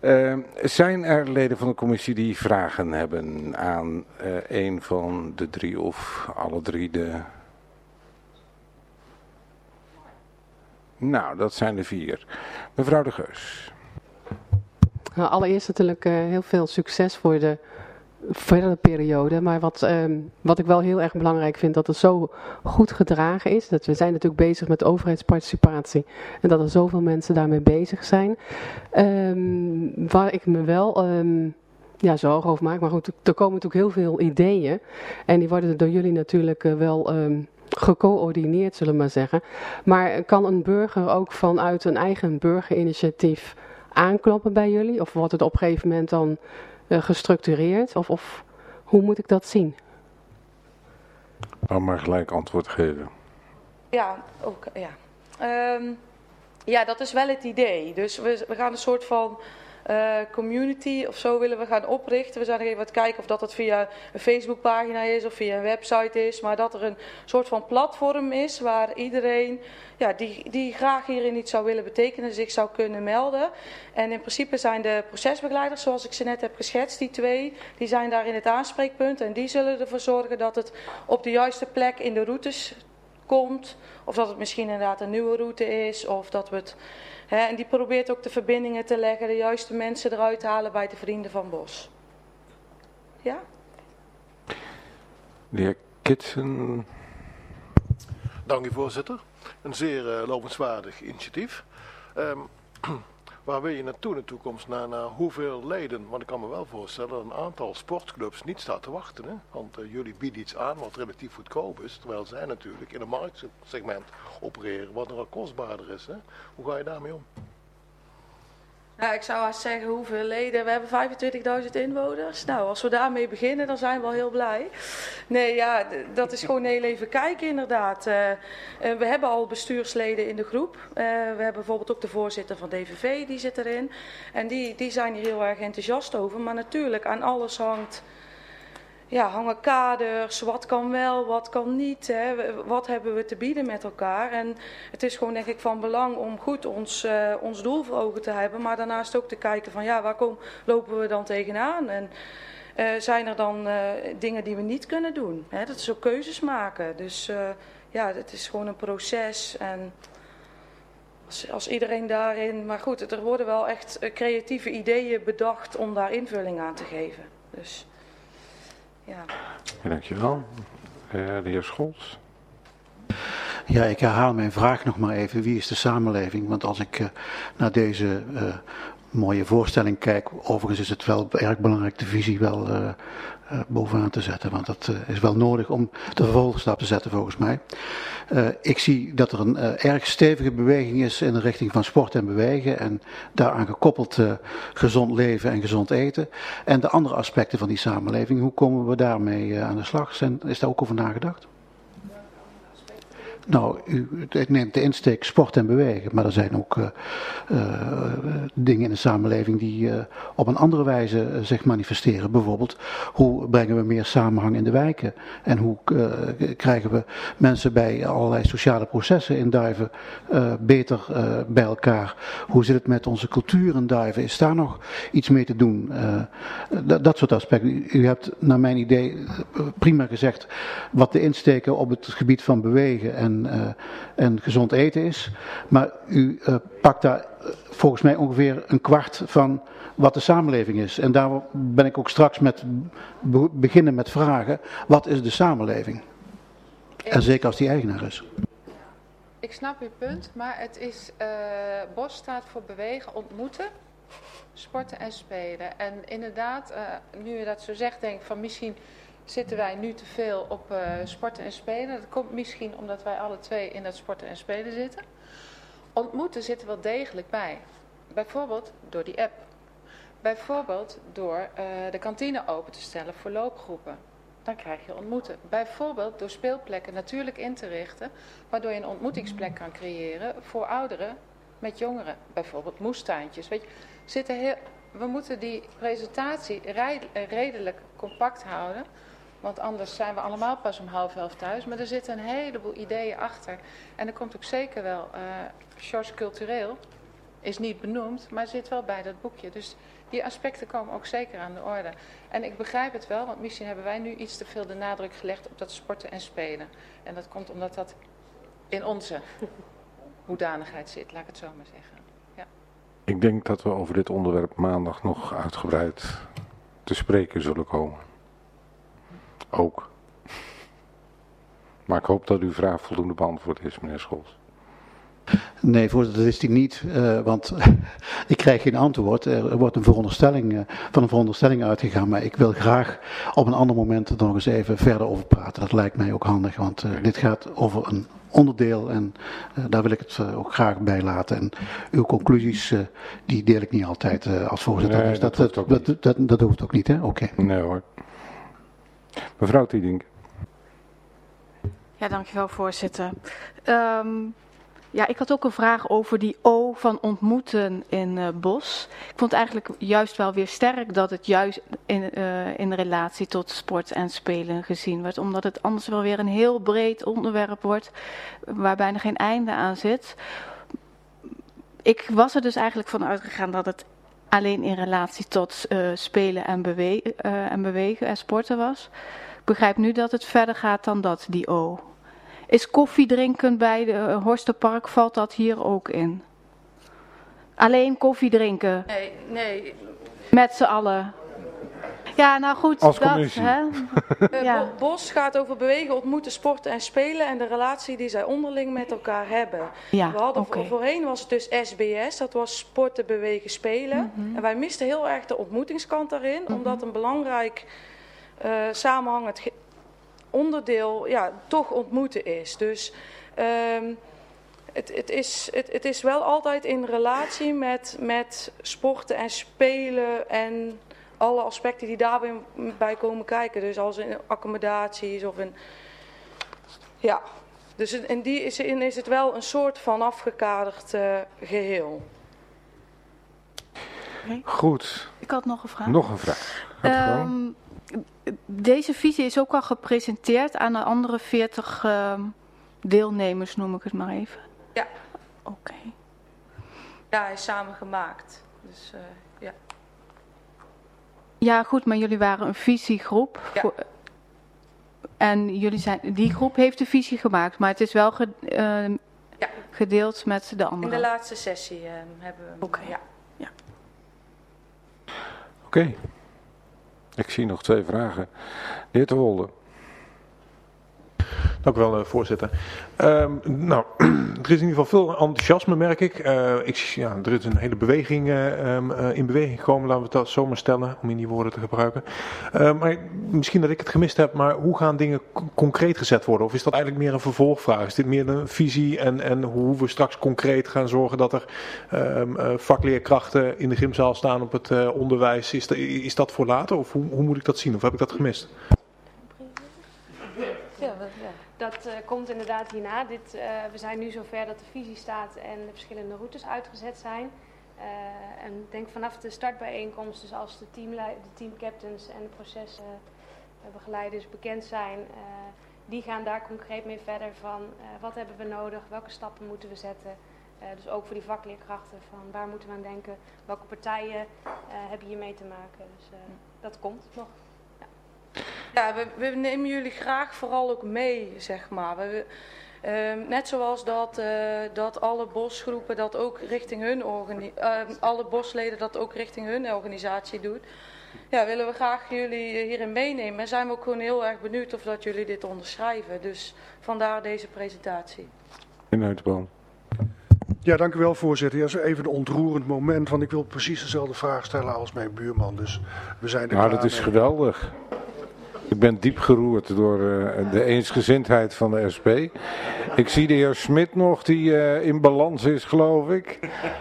Zijn er leden van de commissie die vragen hebben aan een van de drie of alle drie de... Nou, dat zijn de 4. Mevrouw de Geus. Nou, allereerst natuurlijk heel veel succes voor de verdere periode. Maar wat ik wel heel erg belangrijk vind, dat het zo goed gedragen is. Dat we zijn natuurlijk bezig met overheidsparticipatie. En dat er zoveel mensen daarmee bezig zijn. Waar ik me wel zorgen over maak. Maar goed, er komen natuurlijk heel veel ideeën. En die worden door jullie natuurlijk wel... gecoördineerd, zullen we maar zeggen. Maar kan een burger ook vanuit een eigen burgerinitiatief aankloppen bij jullie? Of wordt het op een gegeven moment dan gestructureerd? Of hoe moet ik dat zien? Wou maar gelijk antwoord geven. Ja, ook, ja. Ja, dat is wel het idee. Dus we gaan een soort van community of zo willen we gaan oprichten. We zijn nog even aan het kijken of dat het via een Facebookpagina is of via een website is. Maar dat er een soort van platform is waar iedereen die graag hierin iets zou willen betekenen zich zou kunnen melden. En in principe zijn de procesbegeleiders, zoals ik ze net heb geschetst, die 2, die zijn daar in het aanspreekpunt. En die zullen ervoor zorgen dat het op de juiste plek in de routes komt. Of dat het misschien inderdaad een nieuwe route is. Of dat we het... en die probeert ook de verbindingen te leggen, de juiste mensen eruit te halen bij de Vrienden van Bos. Ja? De heer Kitsen. Dank u, voorzitter. Een zeer lovenswaardig initiatief. Waar wil je naartoe in de toekomst? Naar hoeveel leden? Want ik kan me wel voorstellen dat een aantal sportclubs niet staat te wachten. Hè? Want jullie bieden iets aan wat relatief goedkoop is. Terwijl zij natuurlijk in een marktsegment opereren wat nogal kostbaarder is. Hè? Hoe ga je daarmee om? Nou, ik zou haast zeggen hoeveel leden. We hebben 25.000 inwoners. Nou, als we daarmee beginnen, dan zijn we al heel blij. Nee, ja, dat is gewoon heel even kijken inderdaad. We hebben al bestuursleden in de groep. We hebben bijvoorbeeld ook de voorzitter van DVV, die zit erin. En die zijn hier heel erg enthousiast over. Maar natuurlijk, aan alles hangen kaders, wat kan wel, wat kan niet, hè? Wat hebben we te bieden met elkaar. En het is gewoon denk ik van belang om goed ons doel voor ogen te hebben, maar daarnaast ook te kijken van waar lopen we dan tegenaan en zijn er dan dingen die we niet kunnen doen. Hè? Dat is ook keuzes maken, dus het is gewoon een proces en als iedereen daarin, maar goed, er worden wel echt creatieve ideeën bedacht om daar invulling aan te geven, dus... Ja. Dankjewel. De heer Scholz. Ja, ik herhaal mijn vraag nog maar even. Wie is de samenleving? Want als ik naar deze mooie voorstelling kijk, overigens is het wel erg belangrijk de visie wel bovenaan te zetten. Want dat is wel nodig om de vervolgstap te zetten volgens mij. Ik zie dat er een erg stevige beweging is in de richting van sport en bewegen. En daaraan gekoppeld gezond leven en gezond eten. En de andere aspecten van die samenleving, hoe komen we daarmee aan de slag? Is daar ook over nagedacht? Nou, u neemt de insteek sport en bewegen, maar er zijn ook dingen in de samenleving die op een andere wijze zich manifesteren. Bijvoorbeeld, hoe brengen we meer samenhang in de wijken? En hoe krijgen we mensen bij allerlei sociale processen in Duiven beter bij elkaar? Hoe zit het met onze cultuur in Duiven? Is daar nog iets mee te doen? Dat soort aspecten. U hebt naar mijn idee prima gezegd wat de insteken op het gebied van bewegen en gezond eten is. Maar u pakt daar volgens mij ongeveer een kwart van wat de samenleving is. En daar ben ik ook straks beginnen met vragen. Wat is de samenleving? En zeker als die eigenaar is. Ik snap uw punt, maar het is, BOS staat voor bewegen, ontmoeten, sporten en spelen. En inderdaad, nu u dat zo zegt, denk ik van misschien zitten wij nu te veel op sporten en spelen. Dat komt misschien omdat wij alle twee in dat sporten en spelen zitten. Ontmoeten zit er wel degelijk bij. Bijvoorbeeld door die app. Bijvoorbeeld door de kantine open te stellen voor loopgroepen. Dan krijg je ontmoeten. Bijvoorbeeld door speelplekken natuurlijk in te richten, waardoor je een ontmoetingsplek kan creëren voor ouderen met jongeren. Bijvoorbeeld moestuintjes. Weet je, we moeten die presentatie redelijk compact houden. Want anders zijn we allemaal pas om 10:30 thuis. Maar er zitten een heleboel ideeën achter. En er komt ook zeker wel sociocultureel is niet benoemd, maar zit wel bij dat boekje. Dus die aspecten komen ook zeker aan de orde. En ik begrijp het wel, want misschien hebben wij nu iets te veel de nadruk gelegd op dat sporten en spelen. En dat komt omdat dat in onze hoedanigheid zit, laat ik het zo maar zeggen. Ja. Ik denk dat we over dit onderwerp maandag nog uitgebreid te spreken zullen komen. Ook. Maar ik hoop dat uw vraag voldoende beantwoord is, meneer Scholz. Nee, voorzitter, dat is die niet, want ik krijg geen antwoord. Er wordt van een veronderstelling uitgegaan, maar ik wil graag op een ander moment er nog eens even verder over praten. Dat lijkt mij ook handig, want dit gaat over een onderdeel en daar wil ik het ook graag bij laten. En uw conclusies, die deel ik niet altijd als voorzitter. Nee, dus dat hoeft ook niet, hè? Oké. Nee hoor. Mevrouw Tiedink. Ja, dankjewel voorzitter. Ja, ik had ook een vraag over die O van ontmoeten in Bos. Ik vond eigenlijk juist wel weer sterk dat het juist in relatie tot sport en spelen gezien werd. Omdat het anders wel weer een heel breed onderwerp wordt waar bijna geen einde aan zit. Ik was er dus eigenlijk van uitgegaan dat het alleen in relatie tot spelen en bewegen en sporten was. Ik begrijp nu dat het verder gaat dan dat, die O. Is koffie drinken bij de Horsterpark, valt dat hier ook in? Alleen koffie drinken? Nee. Met z'n allen? Ja, nou goed. Als dat, commissie. hè? Ja. Bos gaat over bewegen, ontmoeten, sporten en spelen en de relatie die zij onderling met elkaar hebben. Ja, We hadden oké. voorheen was het dus SBS, dat was sporten, bewegen, spelen. En wij misten heel erg de ontmoetingskant daarin, omdat een belangrijk samenhangend onderdeel toch ontmoeten is. Dus het is wel altijd in relatie met sporten en spelen en alle aspecten die daarbij bij komen kijken. Dus als in accommodaties of in... Ja, dus in die zin is het wel een soort van afgekaderd geheel. Okay. Goed. Ik had nog een vraag. Nog een vraag. Deze visie is ook al gepresenteerd aan de andere 40 deelnemers, noem ik het maar even. Ja. Oké. Ja, hij is samengemaakt. Dus ja. Ja, goed, maar jullie waren een visiegroep. Ja. En die groep heeft de visie gemaakt, maar het is wel gedeeld met de anderen. In de laatste sessie hebben we hem. Oké. Ja. Oké. Ik zie nog 2 vragen. De heer Te Wolde. Dank u wel, voorzitter. Nou, er is in ieder geval veel enthousiasme, merk ik. Er is een hele beweging in beweging gekomen, laten we dat zo maar stellen, om in die woorden te gebruiken. Maar misschien dat ik het gemist heb, maar hoe gaan dingen concreet gezet worden? Of is dat eigenlijk meer een vervolgvraag? Is dit meer een visie en hoe we straks concreet gaan zorgen dat er vakleerkrachten in de gymzaal staan op het onderwijs? Is dat voor later of hoe moet ik dat zien? Of heb ik dat gemist? Dat komt inderdaad hierna. We zijn nu zover dat de visie staat en de verschillende routes uitgezet zijn. En ik denk vanaf de startbijeenkomst, dus als de teamcaptains en de procesbegeleiders bekend zijn, die gaan daar concreet mee verder van wat hebben we nodig, welke stappen moeten we zetten. Dus ook voor die vakleerkrachten van waar moeten we aan denken, welke partijen hebben hier mee te maken. Dus dat komt nog. Ja, we nemen jullie graag vooral ook mee, zeg maar. Net zoals dat alle bosgroepen dat ook richting hun alle bosleden dat ook richting hun organisatie doen. Ja, willen we graag jullie hierin meenemen. En zijn we ook gewoon heel erg benieuwd of dat jullie dit onderschrijven. Dus vandaar deze presentatie. Meneer Uitboom. Ja, dank u wel, voorzitter. Ja, zo even een ontroerend moment, want ik wil precies dezelfde vraag stellen als mijn buurman. Dus we zijn er klaar Nou, dat is mee. geweldig. Ik ben diep geroerd door de eensgezindheid van de SP. Ik zie de heer Smit nog, die in balans is, geloof ik.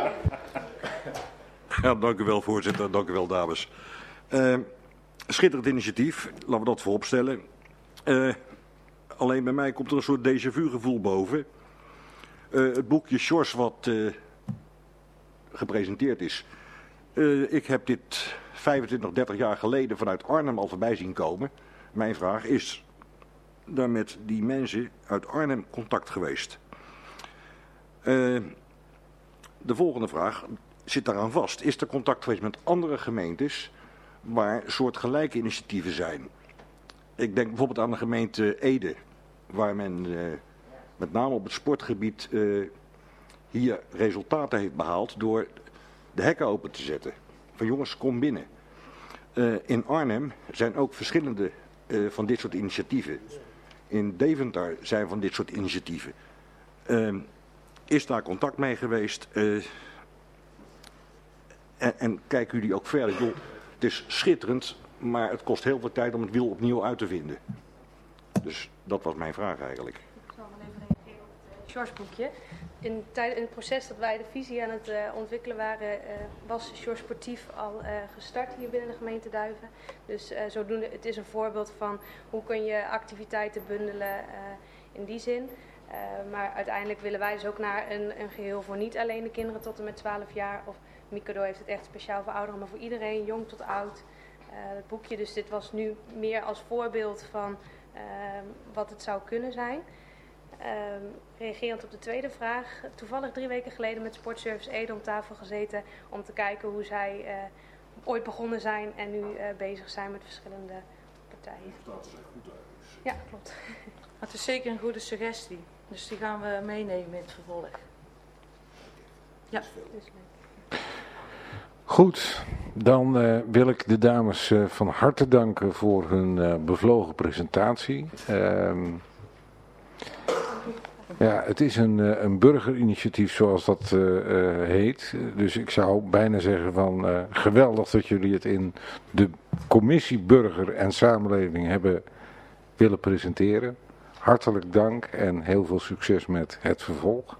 Ja, dank u wel, voorzitter. Dank u wel, dames. Schitterend initiatief. Laten we dat voorop stellen. Alleen bij mij komt er een soort déjà vu gevoel boven. Het boekje Sjors wat gepresenteerd is. Ik heb dit 25, 30 jaar geleden vanuit Arnhem al voorbij zien komen. Mijn vraag is daar met die mensen uit Arnhem contact geweest. de volgende vraag zit daaraan vast. Is er contact geweest met andere gemeentes waar soortgelijke initiatieven zijn? Ik denk bijvoorbeeld aan de gemeente Ede, waar men met name op het sportgebied hier resultaten heeft behaald door de hekken open te zetten. Van jongens, kom binnen. In Arnhem zijn ook verschillende van dit soort initiatieven. In Deventer zijn van dit soort initiatieven. Is daar contact mee geweest? En kijken jullie ook verder? Joh, het is schitterend, maar het kost heel veel tijd om het wiel opnieuw uit te vinden. Dus dat was mijn vraag eigenlijk. Ik zal maar even reageren op het Sjors-boekje. In het proces dat wij de visie aan het ontwikkelen waren, was Sjors Sportief al gestart hier binnen de gemeente Duiven. Dus zodoende, het is een voorbeeld van hoe kun je activiteiten bundelen in die zin. Maar uiteindelijk willen wij dus ook naar een geheel voor niet alleen de kinderen tot en met 12 jaar. Of Mikado heeft het echt speciaal voor ouderen, maar voor iedereen, jong tot oud. Het boekje, dus dit was nu meer als voorbeeld van wat het zou kunnen zijn. Reagerend op de tweede vraag, toevallig 3 weken geleden met Sportservice Ede om tafel gezeten om te kijken hoe zij ooit begonnen zijn en nu bezig zijn met verschillende partijen. Ja, klopt. Het is zeker een goede suggestie, dus die gaan we meenemen in het vervolg. Ja. Goed, dan wil ik de dames van harte danken voor hun bevlogen presentatie. Ja, het is een burgerinitiatief zoals dat heet. Dus ik zou bijna zeggen van geweldig dat jullie het in de commissie Burger en Samenleving hebben willen presenteren. Hartelijk dank en heel veel succes met het vervolg.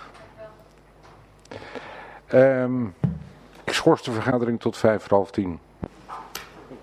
Ik schors de vergadering tot 9:55.